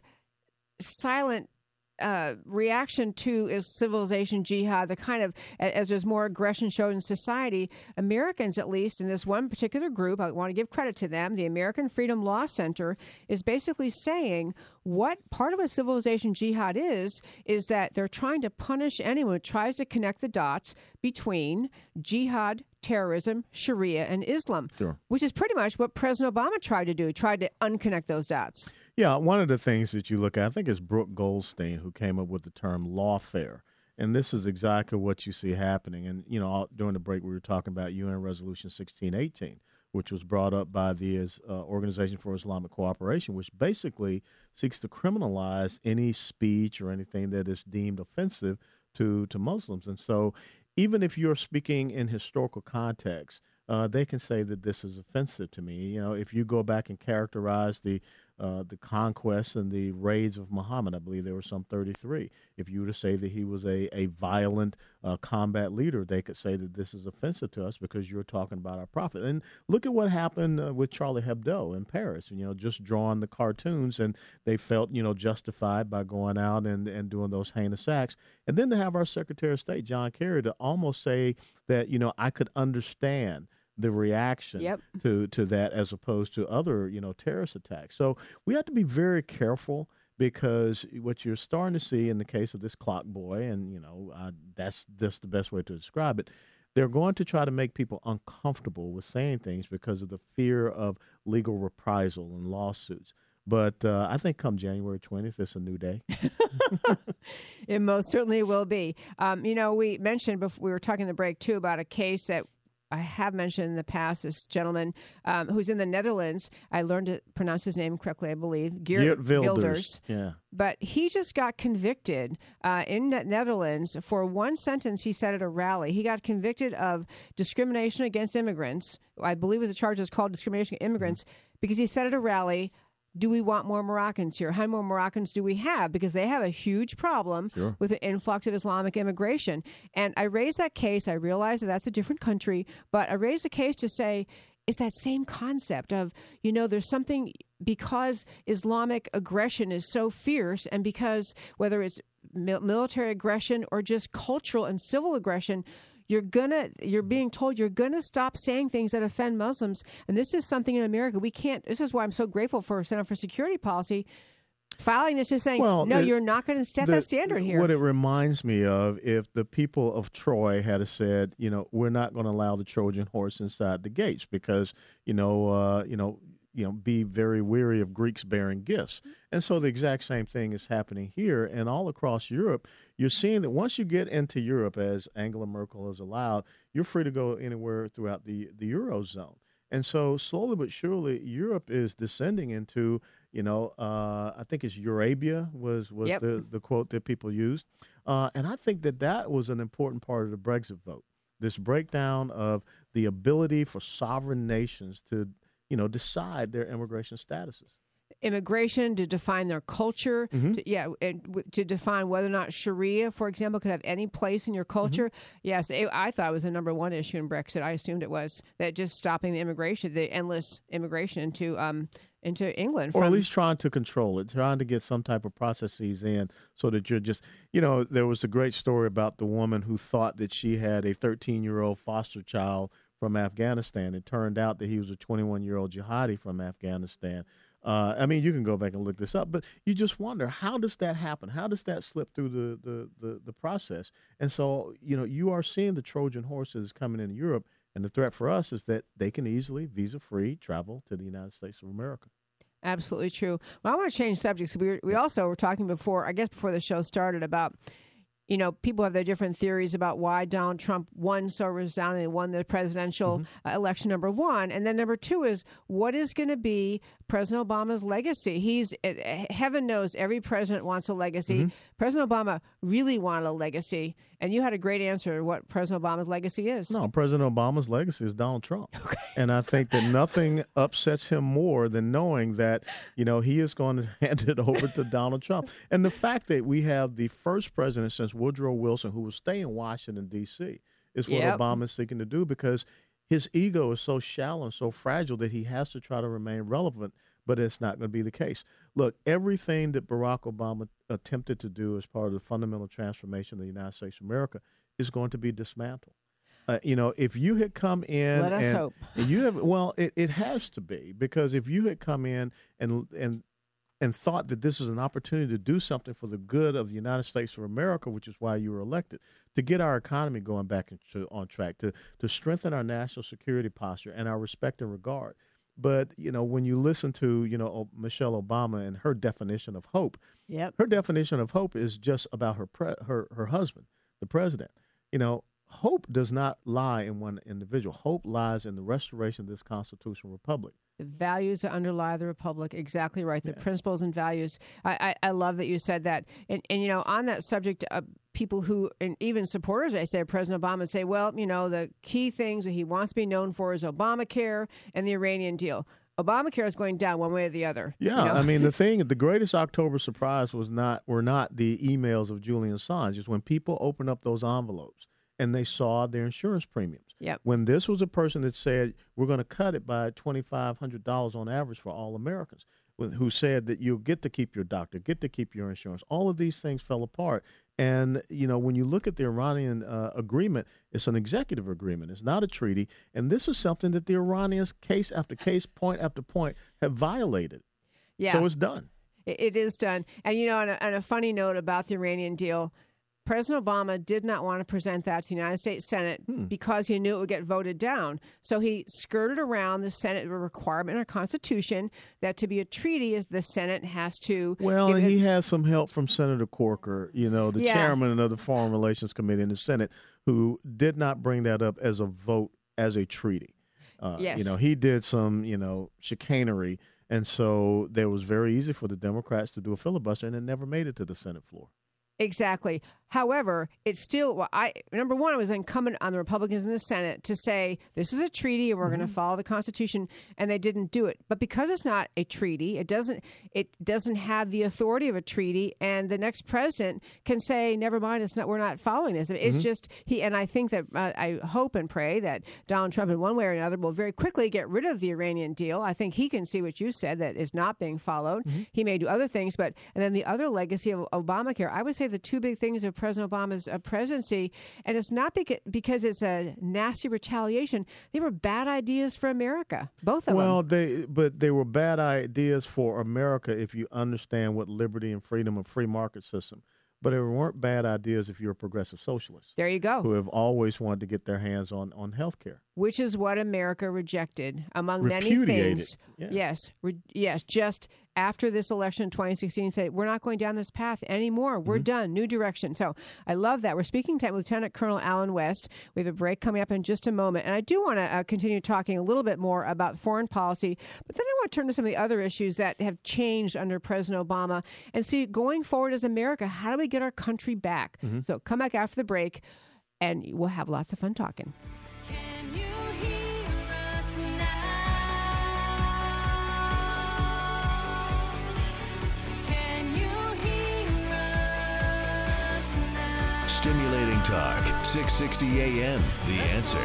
silent uh, reaction to is civilization jihad, the kind of, as there's more aggression shown in society, Americans, at least in this one particular group, I want to give credit to them, the American Freedom Law Center is basically saying what part of a civilization jihad is, is that they're trying to punish anyone who tries to connect the dots between jihad, terrorism, Sharia, and Islam, Sure. which is pretty much what President Obama tried to do, tried to unconnect those dots. Yeah, one of the things that you look at, I think it's Brooke Goldstein who came up with the term lawfare. And this is exactly what you see happening. And, you know, during the break, we were talking about U N Resolution sixteen eighteen, which was brought up by the uh, Organization for Islamic Cooperation, which basically seeks to criminalize any speech or anything that is deemed offensive to, to Muslims. And so even if you're speaking in historical context, uh, they can say that this is offensive to me. You know, if you go back and characterize the uh, the conquests and the raids of Muhammad, I believe there were some thirty-three. If you were to say that he was a, a violent uh, combat leader, they could say that this is offensive to us because you're talking about our prophet. And look at what happened uh, with Charlie Hebdo in Paris, you know, just drawing the cartoons, and they felt, you know, justified by going out and, and doing those heinous acts. And then to have our Secretary of State, John Kerry, to almost say that, you know, I could understand the reaction yep. to, to that as opposed to other, you know, terrorist attacks. So we have to be very careful because what you're starting to see in the case of this clock boy, and, you know, uh, that's, that's the best way to describe it, they're going to try to make people uncomfortable with saying things because of the fear of legal reprisal and lawsuits. But uh, I think come January twentieth, it's a new day. It most certainly will be. Um, you know, we mentioned before we were talking in the break, too, about a case that I have mentioned in the past this gentleman um, who's in the Netherlands. I learned to pronounce his name correctly, I believe. Geert, Geert Wilders. Wilders. Yeah. But he just got convicted uh, in the Netherlands for one sentence he said at a rally. He got convicted of discrimination against immigrants. I believe it was a charge that's called discrimination against immigrants mm-hmm. because he said at a rally, do we want more Moroccans here? How many more Moroccans do we have? Because they have a huge problem sure. with the influx of Islamic immigration. And I raised that case. I realize that that's a different country, but I raised the case to say it's that same concept of, you know, there's something because Islamic aggression is so fierce, and because whether it's mil- military aggression or just cultural and civil aggression, You're gonna. You're being told you're gonna stop saying things that offend Muslims, and this is something in America we can't. This is why I'm so grateful for Center for Security Policy filing this, just saying, well, no, the, you're not going to set the, that standard here. What it reminds me of, if the people of Troy had said, you know, we're not going to allow the Trojan horse inside the gates because, you know, uh, you know. you know, be very weary of Greeks bearing gifts. And so the exact same thing is happening here. And all across Europe, you're seeing that once you get into Europe, as Angela Merkel has allowed, you're free to go anywhere throughout the, the Eurozone. And so slowly but surely, Europe is descending into, you know, uh, I think it's Eurabia was, was yep. the, the quote that people used. Uh, and I think that that was an important part of the Brexit vote, this breakdown of the ability for sovereign nations to you know, decide their immigration statuses. Immigration, to define their culture, mm-hmm. to, yeah, and w- to define whether or not Sharia, for example, could have any place in your culture. Mm-hmm. Yes, it, I thought it was the number one issue in Brexit. I assumed it was that just stopping the immigration, the endless immigration into um into England, or from, at least trying to control it, trying to get some type of processes in, so that you're just, you know, there was a great story about the woman who thought that she had a thirteen-year-old foster child from Afghanistan. It turned out that he was a twenty-one-year-old jihadi from Afghanistan. Uh, I mean, you can go back and look this up, but you just wonder, how does that happen? How does that slip through the, the, the, the process? And so, you know, you are seeing the Trojan horses coming into Europe, and the threat for us is that they can easily, visa-free, travel to the United States of America. Absolutely true. Well, I want to change subjects. We, were, we also were talking before, I guess before the show started, about you know, people have their different theories about why Donald Trump won so resoundingly, won the presidential mm-hmm. uh, election, number one. And then number two is, what is going to be President Obama's legacy? He's, uh, heaven knows every president wants a legacy. Mm-hmm. President Obama really wanted a legacy. And you had a great answer what President Obama's legacy is. No, President Obama's legacy is Donald Trump. Okay. And I think that nothing upsets him more than knowing that, you know, he is going to hand it over to Donald Trump. And the fact that we have the first president since Woodrow Wilson who will stay in Washington, D C is what yep. Obama is seeking to do, because his ego is so shallow and so fragile that he has to try to remain relevant, but it's not going to be the case. Look, everything that Barack Obama attempted to do as part of the fundamental transformation of the United States of America is going to be dismantled. Uh, you know, if you had come in, let us and, hope. And you have, well, it, it has to be, because if you had come in and and and thought that this is an opportunity to do something for the good of the United States of America, which is why you were elected, to get our economy going back into, on track, to to strengthen our national security posture and our respect and regard. But, you know, when you listen to, you know, Michelle Obama and her definition of hope, yep. her definition of hope is just about her pre- her her husband, the president. You know, hope does not lie in one individual. Hope lies in the restoration of this constitutional republic. The values that underlie the republic, exactly right. The yeah. principles and values. I, I, I love that you said that. And, and you know, on that subject, uh, people who, and even supporters, I say, President Obama say, well, you know, the key things that he wants to be known for is Obamacare and the Iranian deal. Obamacare is going down one way or the other. Yeah, you know? I mean, the thing, the greatest October surprise was not were not the emails of Julian Assange. It's when people opened up those envelopes and they saw their insurance premiums. Yep. When this was a person that said, we're going to cut it by twenty-five hundred dollars on average for all Americans, who said that you'll get to keep your doctor, get to keep your insurance. All of these things fell apart. And, you know, when you look at the Iranian uh, agreement, it's an executive agreement. It's not a treaty. And this is something that the Iranians, case after case, point after point, have violated. Yeah. So it's done. It, it is done. And, you know, on a, on a funny note about the Iranian deal, President Obama did not want to present that to the United States Senate hmm. because he knew it would get voted down. So he skirted around the Senate requirement in our Constitution that to be a treaty, is the Senate has to. Well, and it, he has some help from Senator Corker, you know, the yeah. chairman of the Foreign Relations Committee in the Senate, who did not bring that up as a vote as a treaty. Uh, Yes. You know, he did some, you know, chicanery. And so it was very easy for the Democrats to do a filibuster, and it never made it to the Senate floor. Exactly. However, it's still, well, I number one, it was incumbent on the Republicans in the Senate to say this is a treaty and we're Mm-hmm. going to follow the Constitution, and they didn't do it. But because it's not a treaty, it doesn't it doesn't have the authority of a treaty, and the next president can say, never mind, it's not we're not following this. It's Mm-hmm. just he and I think that uh, I hope and pray that Donald Trump, in one way or another, will very quickly get rid of the Iranian deal. I think he can see what you said, that is not being followed. Mm-hmm. He may do other things, but and then the other legacy of Obamacare, I would say the two big things of President Obama's uh, presidency, and it's not beca- because it's a nasty retaliation. They were bad ideas for America, both of Well, them. they but they were bad ideas for America if you understand what liberty and freedom and free market system. But they weren't bad ideas if you're a progressive socialist. There you go. Who have always wanted to get their hands on on health care. Which is what America rejected, among many Repudiated. things. Yeah. Yes, re- yes. Just after this election in twenty sixteen, said we're not going down this path anymore. We're Mm-hmm. done. New direction. So I love that. We're speaking to Lieutenant Colonel Alan West. We have a break coming up in just a moment, and I do want to uh, continue talking a little bit more about foreign policy, but then I want to turn to some of the other issues that have changed under President Obama and see going forward as America, how do we get our country back? Mm-hmm. So come back after the break, and we'll have lots of fun talking. Stimulating talk, six sixty A M. The Answer.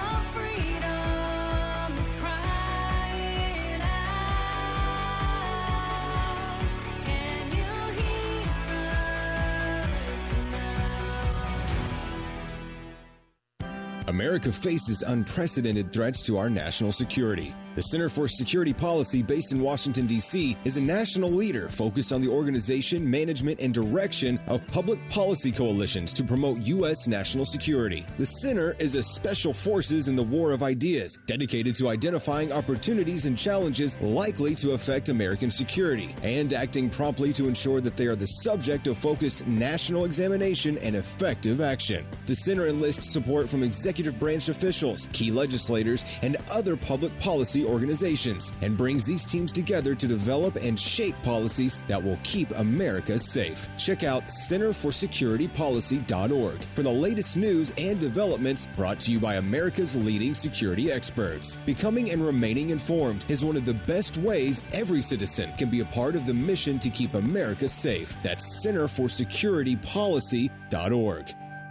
America faces unprecedented threats to our national security. The Center for Security Policy, based in Washington, D C, is a national leader focused on the organization, management, and direction of public policy coalitions to promote U S national security. The center is a special forces in the war of ideas, dedicated to identifying opportunities and challenges likely to affect American security, and acting promptly to ensure that they are the subject of focused national examination and effective action. The center enlists support from executive branch officials, key legislators, and other public policy organizations, and brings these teams together to develop and shape policies that will keep America safe. Check out center for security policy dot org for the latest news and developments, brought to you by America's leading security experts. Becoming and remaining informed is one of the best ways every citizen can be a part of the mission to keep America safe. That's center for security policy dot org.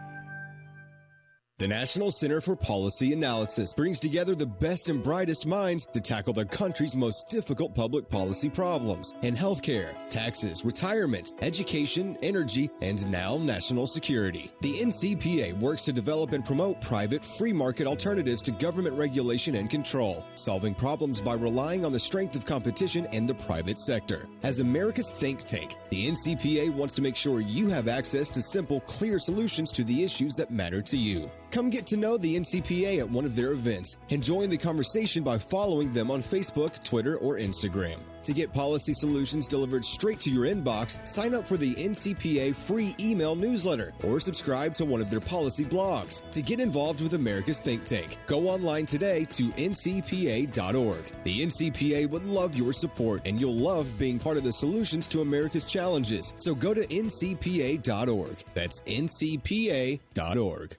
The National Center for Policy Analysis brings together the best and brightest minds to tackle the country's most difficult public policy problems in healthcare, taxes, retirement, education, energy, and now national security. The N C P A works to develop and promote private, free market alternatives to government regulation and control, solving problems by relying on the strength of competition in the private sector. As America's think tank, the N C P A wants to make sure you have access to simple, clear solutions to the issues that matter to you. Come get to know the N C P A at one of their events and join the conversation by following them on Facebook, Twitter, or Instagram. To get policy solutions delivered straight to your inbox, sign up for the N C P A free email newsletter or subscribe to one of their policy blogs. To get involved with America's think tank, go online today to N C P A dot org. The N C P A would love your support, and you'll love being part of the solutions to America's challenges. So go to N C P A dot org. That's N C P A dot org.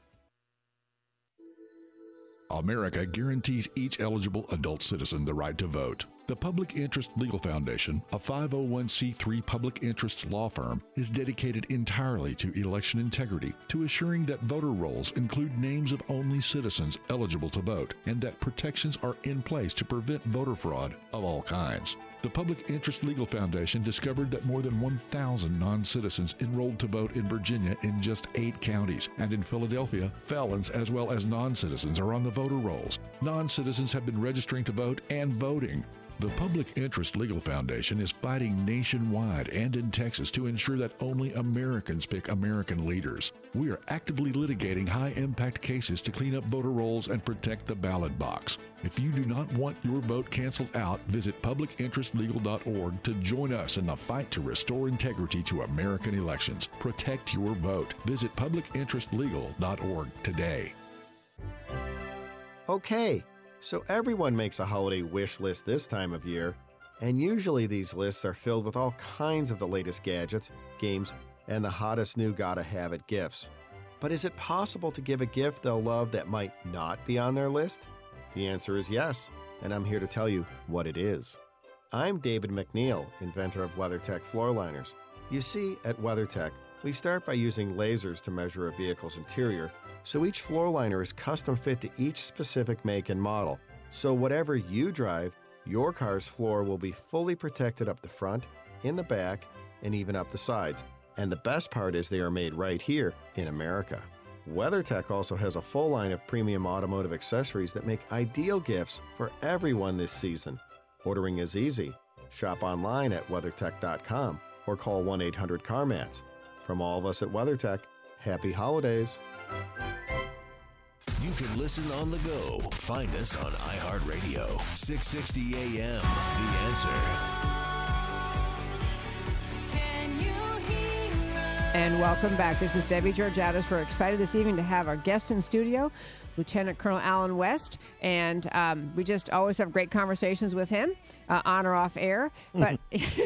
America guarantees each eligible adult citizen the right to vote. The Public Interest Legal Foundation, a five oh one c three public interest law firm, is dedicated entirely to election integrity, to assuring that voter rolls include names of only citizens eligible to vote, and that protections are in place to prevent voter fraud of all kinds. The Public Interest Legal Foundation discovered that more than one thousand non-citizens enrolled to vote in Virginia in just eight counties, and in Philadelphia, felons as well as non-citizens are on the voter rolls. Non-citizens have been registering to vote and voting. The Public Interest Legal Foundation is fighting nationwide and in Texas to ensure that only Americans pick American leaders. We are actively litigating high-impact cases to clean up voter rolls and protect the ballot box. If you do not want your vote canceled out, visit public interest legal dot org to join us in the fight to restore integrity to American elections. Protect your vote. Visit public interest legal dot org today. Okay, so everyone makes a holiday wish list this time of year, and usually these lists are filled with all kinds of the latest gadgets, games, and the hottest new gotta-have-it gifts. But is it possible to give a gift they'll love that might not be on their list? The answer is yes, and I'm here to tell you what it is. I'm David McNeil, inventor of WeatherTech floor liners. You see, at WeatherTech, we start by using lasers to measure a vehicle's interior, so each floor liner is custom fit to each specific make and model. So whatever you drive, your car's floor will be fully protected up the front, in the back, and even up the sides. And the best part is they are made right here in America. WeatherTech also has a full line of premium automotive accessories that make ideal gifts for everyone this season. Ordering is easy. Shop online at WeatherTech dot com or call one eight hundred CarMats. From all of us at WeatherTech, happy holidays. You can listen on the go. Find us on iHeartRadio. six sixty A M. The Answer. And welcome back. This is Debbie Georgiadis. We're excited this evening to have our guest in studio, Lieutenant Colonel Allen West. And um, we just always have great conversations with him, uh, on or off air. But,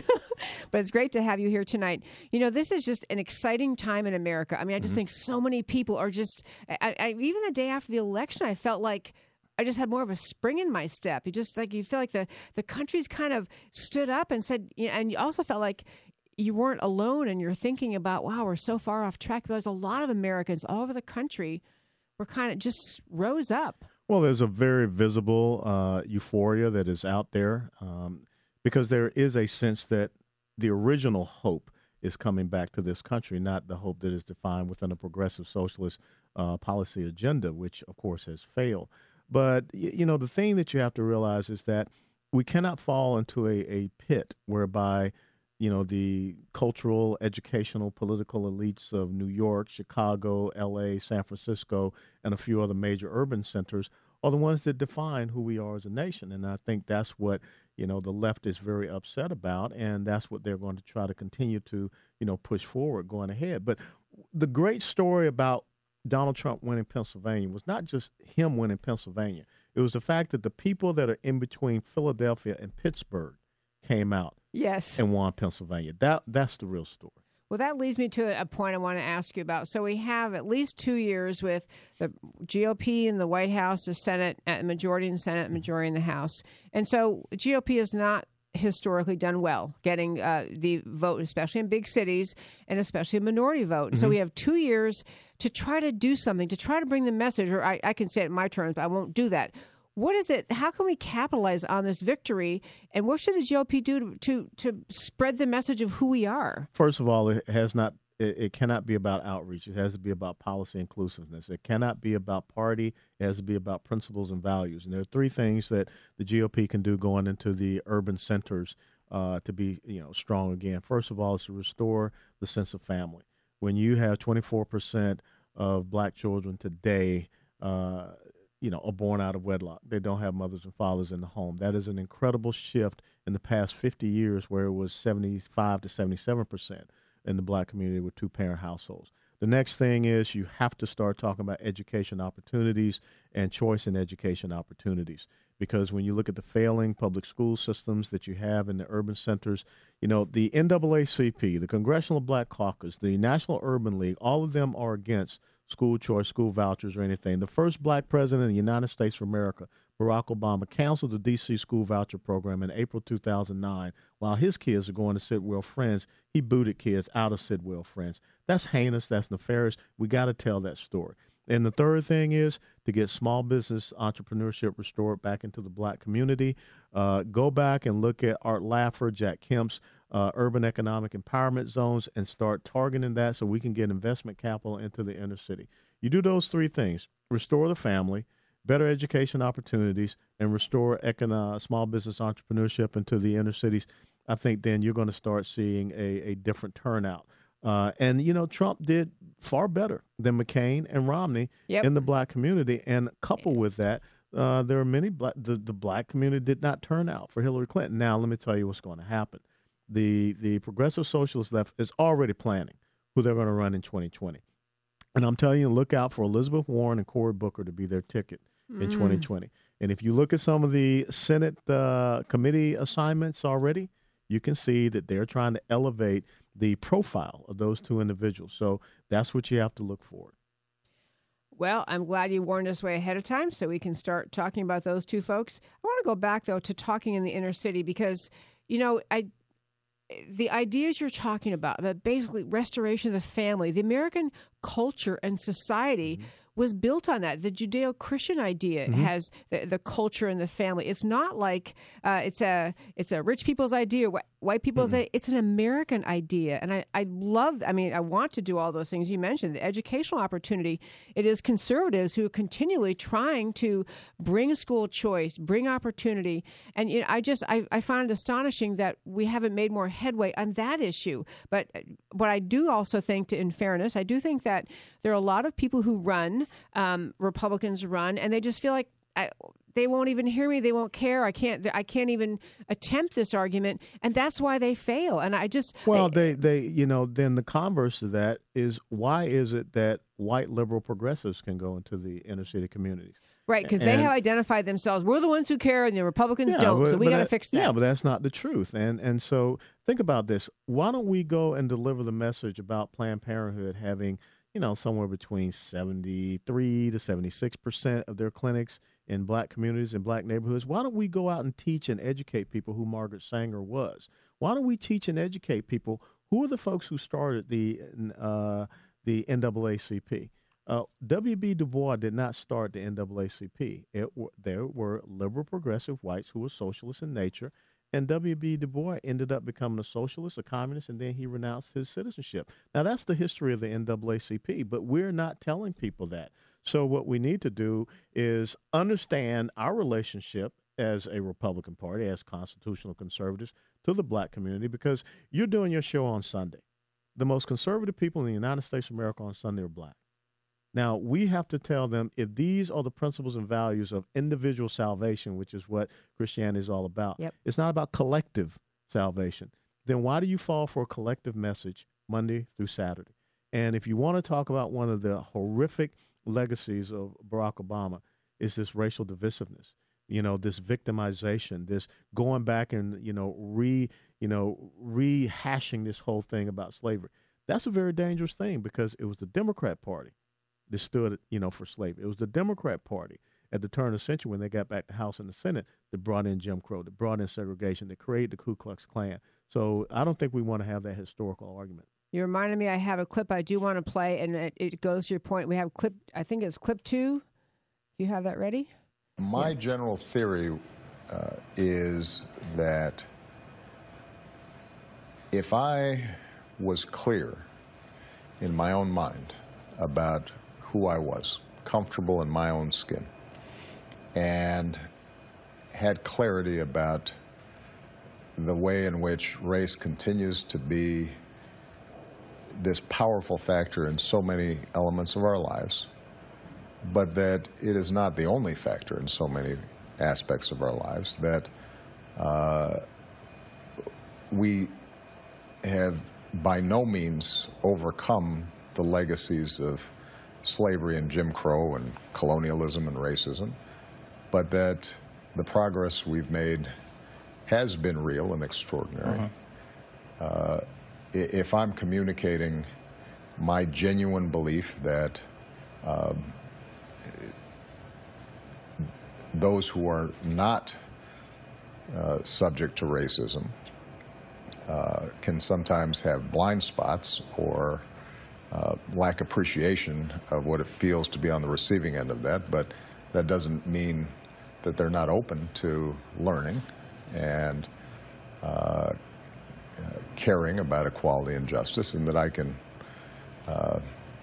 but it's great to have you here tonight. You know, this is just an exciting time in America. I mean, I just mm-hmm. think so many people are just, I, I, even the day after the election, I felt like I just had more of a spring in my step. You just like, you feel like the, the country's kind of stood up and said, and you also felt like you weren't alone, and you're thinking about, wow, we're so far off track. There's a lot of Americans all over the country were kind of just rose up. Well, there's a very visible uh, euphoria that is out there um, because there is a sense that the original hope is coming back to this country, not the hope that is defined within a progressive socialist uh, policy agenda, which, of course, has failed. But, you know, the thing that you have to realize is that we cannot fall into a, a pit whereby you know, the cultural, educational, political elites of New York, Chicago, L A, San Francisco, and a few other major urban centers are the ones that define who we are as a nation. And I think that's what, you know, the left is very upset about, and that's what they're going to try to continue to, you know, push forward going ahead. But the great story about Donald Trump winning Pennsylvania was not just him winning Pennsylvania. It was the fact that the people that are in between Philadelphia and Pittsburgh came out. Yes. And won Pennsylvania. That That's the real story. Well, that leads me to a point I want to ask you about. So we have at least two years with the G O P in the White House, the Senate, uh, majority in the Senate, majority in the House. And so G O P has not historically done well getting uh, the vote, especially in big cities and especially a minority vote. Mm-hmm. So we have two years to try to do something, to try to bring the message, or I, I can say it in my terms, but I won't do that. What is it? How can we capitalize on this victory? And what should the G O P do to to, to spread the message of who we are? First of all, it has not. It, it cannot be about outreach. It has to be about policy inclusiveness. It cannot be about party. It has to be about principles and values. And there are three things that the G O P can do going into the urban centers uh, to be, you know, strong again. First of all, is to restore the sense of family. When you have twenty-four percent of black children today, Uh, you know, are born out of wedlock. They don't have mothers and fathers in the home. That is an incredible shift in the past fifty years, where it was seventy-five to seventy-seven percent in the black community with two-parent households. The next thing is you have to start talking about education opportunities and choice in education opportunities. Because when you look at the failing public school systems that you have in the urban centers, you know, the N double A C P, the Congressional Black Caucus, the National Urban League, all of them are against school choice, school vouchers, or anything. The first black president of the United States of America, Barack Obama, canceled the D C school voucher program in April two thousand nine. While his kids are going to Sidwell Friends, he booted kids out of Sidwell Friends. That's heinous. That's nefarious. We got to tell that story. And the third thing is to get small business entrepreneurship restored back into the black community. Uh, go back and look at Art Laffer, Jack Kemp's uh, urban economic empowerment zones and start targeting that so we can get investment capital into the inner city. You do those three things: restore the family, better education opportunities, and restore economic, small business entrepreneurship into the inner cities. I think then you're going to start seeing a, a different turnout. Uh, and, you know, Trump did far better than McCain and Romney yep. in the black community. And coupled with that, uh, there are many black, the, the black community did not turn out for Hillary Clinton. Now, let me tell you what's going to happen. The, the progressive socialist left is already planning who they're going to run in twenty twenty. And I'm telling you, look out for Elizabeth Warren and Cory Booker to be their ticket in Mm. twenty twenty. And if you look at some of the Senate uh, committee assignments already, you can see that they're trying to elevate the profile of those two individuals. So that's what you have to look for. Well, I'm glad you warned us way ahead of time so we can start talking about those two folks. I want to go back, though, to talking in the inner city because, you know, I the ideas you're talking about, about basically restoration of the family, the American culture and society mm-hmm. was built on that. The Judeo-Christian idea mm-hmm. has the, the culture and the family. It's not like uh, it's a it's a rich people's idea, wh- white people's mm-hmm. idea. It's an American idea. And I, I love, I mean, I want to do all those things you mentioned, the educational opportunity. It is conservatives who are continually trying to bring school choice, bring opportunity. And you know, I just, I, I find it astonishing that we haven't made more headway on that issue. But what I do also think, to, in fairness, I do think that there are a lot of people who run, um, Republicans run, and they just feel like I, they won't even hear me. They won't care. I can't. I can't even attempt this argument, and that's why they fail. And I just well, I, they they you know then the converse of that is why is it that white liberal progressives can go into the inner city communities? Right, because they have identified themselves. We're the ones who care, and the Republicans yeah, don't. But, so we got to fix that. Yeah, but that's not the truth. And and so think about this. Why don't we go and deliver the message about Planned Parenthood having, you know, somewhere between seventy-three to seventy-six percent of their clinics in black communities and black neighborhoods? Why don't we go out and teach and educate people who Margaret Sanger was? Why don't we teach and educate people who are the folks who started the uh, the N double A C P? Uh, W B Du Bois did not start the N double A C P. It, there were liberal progressive whites who were socialists in nature, and W B Du Bois ended up becoming a socialist, a communist, and then he renounced his citizenship. Now, that's the history of the N double A C P, but we're not telling people that. So what we need to do is understand our relationship as a Republican Party, as constitutional conservatives, to the black community, because you're doing your show on Sunday. The most conservative people in the United States of America on Sunday are black. Now, we have to tell them if these are the principles and values of individual salvation, which is what Christianity is all about. Yep. It's not about collective salvation. Then why do you fall for a collective message Monday through Saturday? And if you want to talk about one of the horrific legacies of Barack Obama, is this racial divisiveness, you know, this victimization, this going back and, you know, re, you know, rehashing this whole thing about slavery. That's a very dangerous thing because it was the Democrat Party that stood, you know, for slavery. It was the Democrat Party at the turn of the century when they got back to the House and the Senate that brought in Jim Crow, that brought in segregation, that created the Ku Klux Klan. So I don't think we want to have that historical argument. You reminded me I have a clip I do want to play, and it, it goes to your point. We have clip, I think it's clip two. Do you have that ready? My yeah. general theory uh, is that if I was clear in my own mind about who I was, comfortable in my own skin, and had clarity about the way in which race continues to be this powerful factor in so many elements of our lives, but that it is not the only factor in so many aspects of our lives, that uh, we have by no means overcome the legacies of slavery and Jim Crow and colonialism and racism, but that the progress we've made has been real and extraordinary. Uh-huh. Uh, if I'm communicating my genuine belief that um, those who are not uh, subject to racism uh, can sometimes have blind spots or uh, lack appreciation of what it feels to be on the receiving end of that, but that doesn't mean that they're not open to learning and uh, Uh, caring about equality and justice, and that I can uh,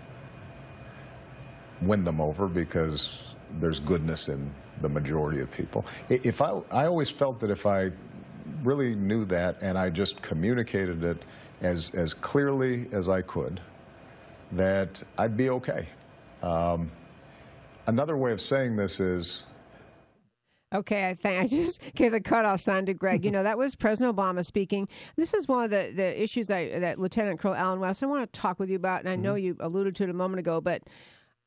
win them over because there's goodness in the majority of people. If I, I always felt that if I really knew that and I just communicated it as, as clearly as I could, that I'd be okay. Um, another way of saying this is, Okay, I think I just gave the cutoff sign to Greg. You know, that was President Obama speaking. This is one of the, the issues I, that Lieutenant Colonel Allen West, I want to talk with you about, and I know you alluded to it a moment ago, but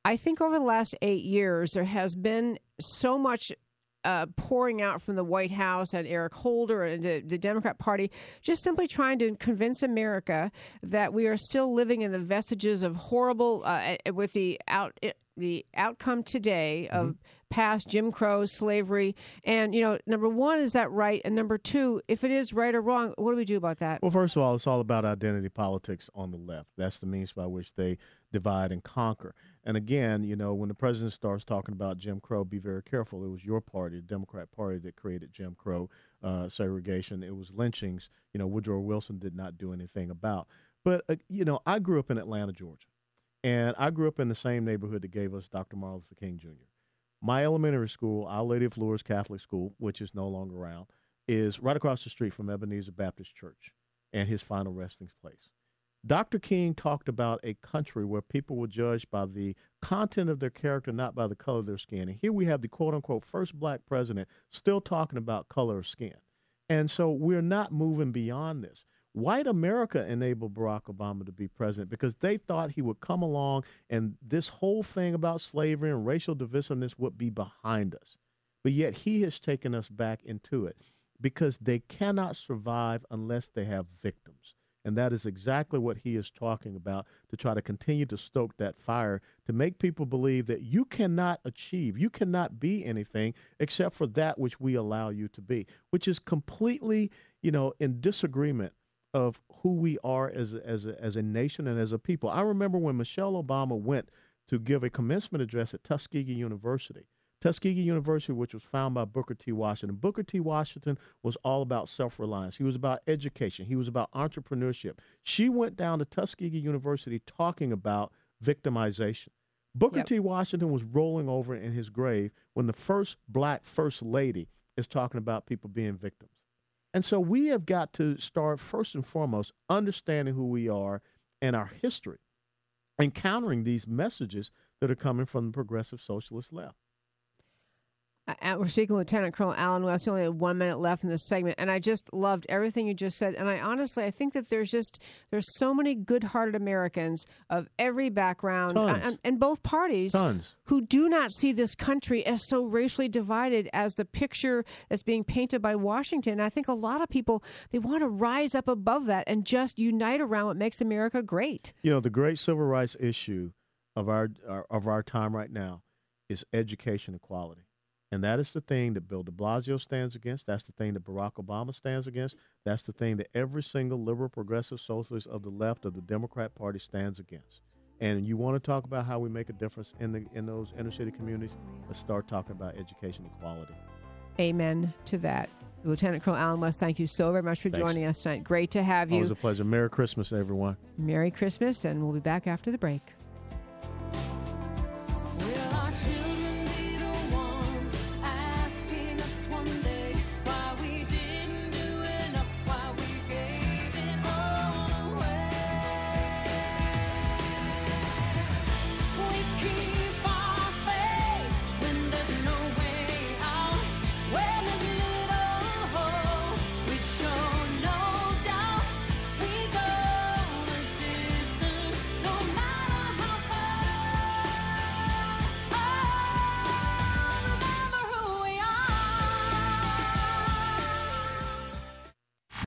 I think over the last eight years, there has been so much uh, pouring out from the White House and Eric Holder and the, the Democrat Party, just simply trying to convince America that we are still living in the vestiges of horrible, uh, with the out the outcome today of mm-hmm. past Jim Crow, slavery. And, you know, number one, is that right? And number two, if it is right or wrong, what do we do about that? Well, first of all, it's all about identity politics on the left. That's the means by which they divide and conquer. And again, you know, when the president starts talking about Jim Crow, be very careful. It was your party, the Democrat Party, that created Jim Crow uh, segregation. It was lynchings, you know, Woodrow Wilson did not do anything about. But, uh, you know, I grew up in Atlanta, Georgia. And I grew up in the same neighborhood that gave us Doctor Martin Luther King Junior My elementary school, Our Lady of Lourdes Catholic School, which is no longer around, is right across the street from Ebenezer Baptist Church and his final resting place. Doctor King talked about a country where people were judged by the content of their character, not by the color of their skin. And here we have the quote-unquote first black president still talking about color of skin. And so we're not moving beyond this. White America enabled Barack Obama to be president because they thought he would come along and this whole thing about slavery and racial divisiveness would be behind us. But yet he has taken us back into it because they cannot survive unless they have victims. And that is exactly what he is talking about, to try to continue to stoke that fire, to make people believe that you cannot achieve, you cannot be anything except for that which we allow you to be, which is completely, you know, in disagreement of who we are as a, as a, as a nation and as a people. I remember when Michelle Obama went to give a commencement address at Tuskegee University. Tuskegee University, which was founded by Booker T. Washington. Booker T. Washington was all about self-reliance. He was about education. He was about entrepreneurship. She went down to Tuskegee University talking about victimization. Booker yep. T. Washington was rolling over in his grave when the first black first lady is talking about people being victims. And so we have got to start, first and foremost, understanding who we are and our history, and countering these messages that are coming from the progressive socialist left. Uh, we're speaking with Lieutenant Colonel Allen West. We only have one minute left in this segment, and I just loved everything you just said. And I honestly, I think that there's just there's so many good-hearted Americans of every background and, and both parties Tons. who do not see this country as so racially divided as the picture that's being painted by Washington. And I think a lot of people, they want to rise up above that and just unite around what makes America great. You know, the great civil rights issue of our, our of our time right now is education equality. And that is the thing that Bill de Blasio stands against. That's the thing that Barack Obama stands against. That's the thing that every single liberal, progressive socialist of the left of the Democrat Party stands against. And you want to talk about how we make a difference in the in those inner city communities? Let's start talking about education equality. Amen to that. Lieutenant Colonel Allen West, thank you so very much for Thanks. joining us tonight. Great to have you. Always a pleasure. Merry Christmas, everyone. Merry Christmas, and we'll be back after the break.